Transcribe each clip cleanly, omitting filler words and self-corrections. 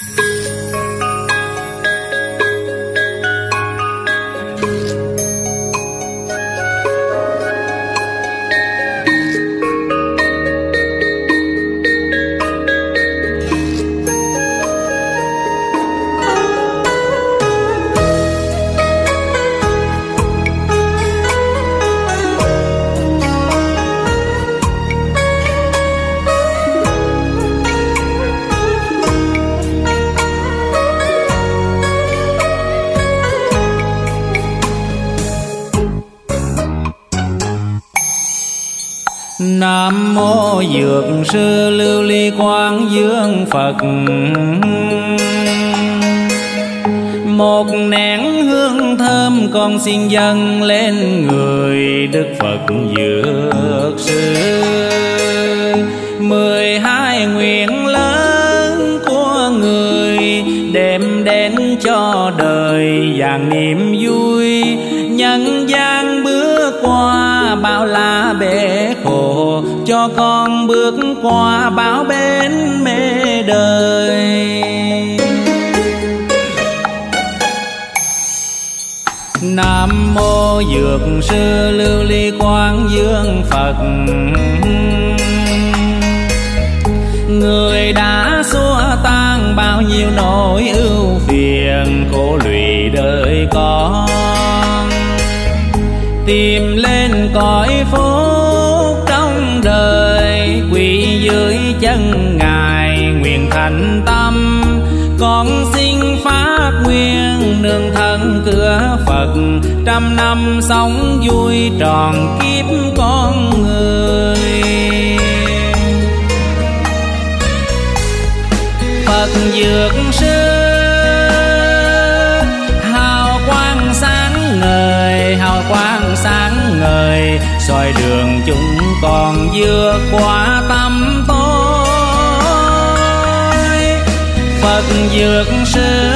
Nam mô Dược Sư Lưu Ly Quán Dương Phật. Một nén hương thơm con xin dâng lên người Đức Phật Dược Sư. 12 nguyện lớn của người đem đến cho đời vạn niềm vui. Nhân gian bước qua bao la bể khổ, cho con bước qua bao bến mê đời. Nam mô Dược Sư Lưu Ly Quán Dương Phật. Người đã xua tan bao nhiêu nỗi ưu phiền khổ lụy đời con, tìm lên cõi phúc trong đời. Quỳ dưới chân Ngài nguyện thành tâm, con xin phát nguyện nương thân cửa Phật. 100 năm sống vui tròn kiếp con người. Phật Dược Sư hào quang sáng ngời, hào quang sáng ngời, soi đường chúng con vượt qua tâm tối. Phật Dược Sư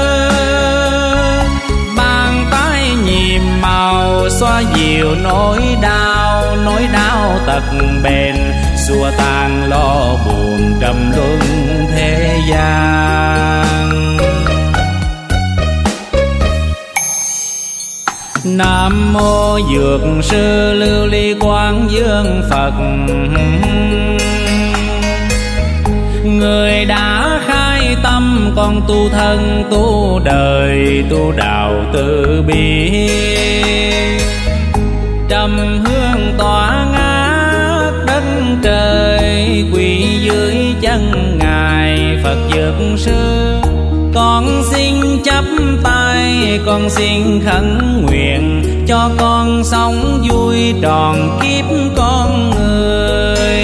bàn tay nhiệm màu, xoa dịu nỗi đau tật bền, xua tan lo buồn trầm luân thế gian. Nam mô Dược Sư Lưu Ly Quán Dương Phật. Người đã khai tâm con tu thân tu đời, tu đạo từ bi. Trầm hương tỏa ngát đất trời, quỳ dưới chân Ngài Phật Dược Sư. Con xin chắp tay, con xin khấn nguyện, cho con sống vui tròn kiếp con người.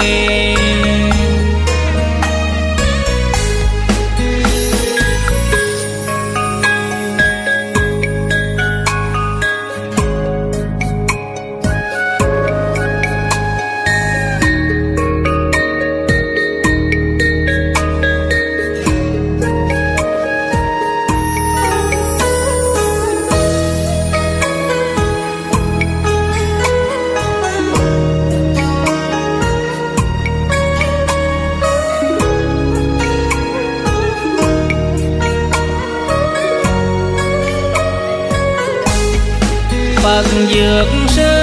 Phật Dược Sư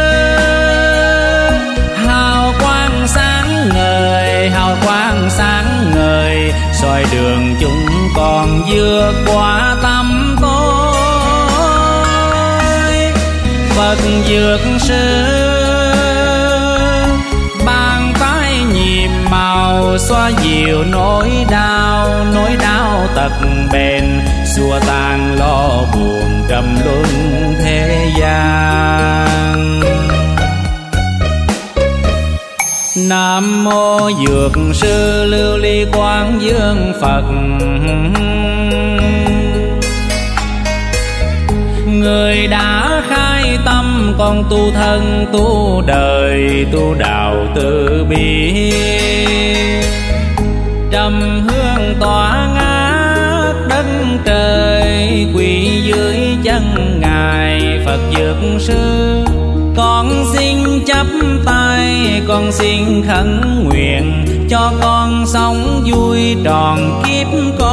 hào quang sáng ngời, hào quang sáng ngời, soi đường chúng con vượt qua tâm tối. Phật Dược Sư bàn tay nhiệm màu, xoa dịu nỗi đau tật bền, xua tan lo buồn trầm luân thế gian. Nam mô Dược Sư Lưu Ly Quán Dương Phật. Người đã khai tâm con tu thân tu đời, tu đạo từ bi. Trầm hương tỏa ngát đất trời, quỳ dưới chân Ngài Phật Dược Sư. Con xin chắp tay, con xin khấn nguyện, cho con sống vui tròn kiếp con